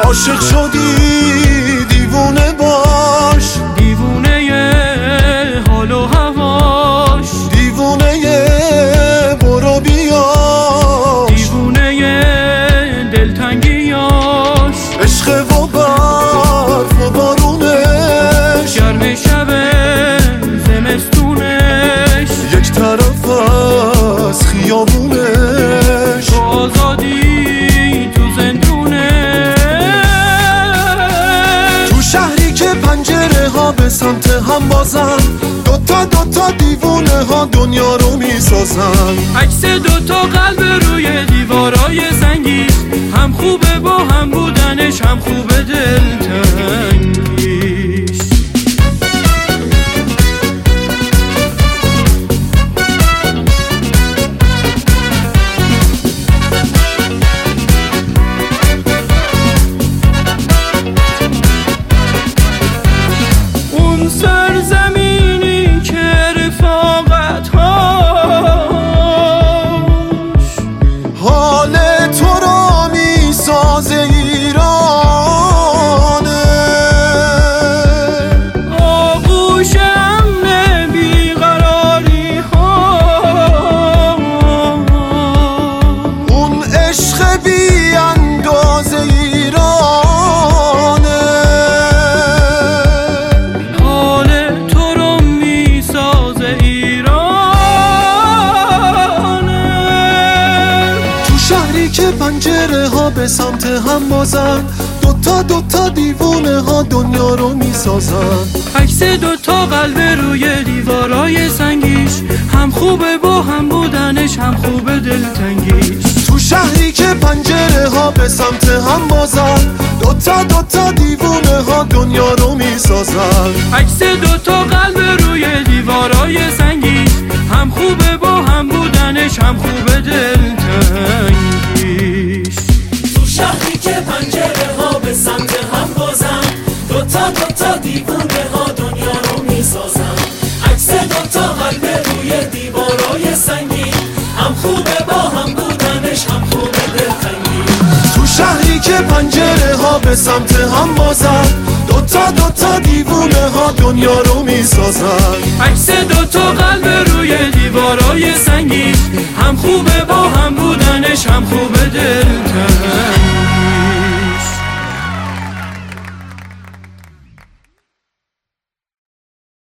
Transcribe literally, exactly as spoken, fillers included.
عاشق شدی دیوونه باش، دیوونه حال و هواش، دیوونه برو بیا، دیوونه دلتنگیاش، عشق و برف و بارونش، گرم شب زمستونش، یک طرف از خیابونش، تو آزادی تو زندونش. تو شهری که پنجره ها به سمت هم بازن، دوتا دوتا دیوونه ها دنیا رو میسازن. عکس دوتا قلب روی دیوارای سنگی، هم خوبه با هم بودنش، هم خوبه دلتنگیش. اون سرزمینی که رفاقت هاش حال تو رو میسازه ایرانه، آغوش امن بیقراری ها، اون عشق بی اندازه ایرانه، حال تو رو میسازه ایرانه. تو شهری که پنجره ها به سمت هم بازن، دوتا دوتا دیوونه ها دنیا رو میسازن. عکس دوتا قلب روی دیوارای سنگیش، هم خوبه با هم بودنش، هم خوبه دلتنگیش. تو شهری که پنجره ها به سمت هم بازن، دوتا دوتا دیوونه ها دنیا رو میسازن. عکس دوتا قلب روی دیوارای سنگیش، هم خوبه با هم بودنش، هم خوبه دلتنگیش. تو شهری که پنجره ها به سمت هم بازن، دوتا دوتا دیوونه ها دنیا رو میسازن. عکس دوتا قلب روی دیوارای سنگی، هم خوبه با هم بودنش، هم خوبه دلتنگیش. تو شهری که پنجره ها به سمت هم بازن، دوتا دوتا دیوونه ها دنیا رو میسازن. عکس دوتا قلب روی دیوارای سنگی، هم خوبه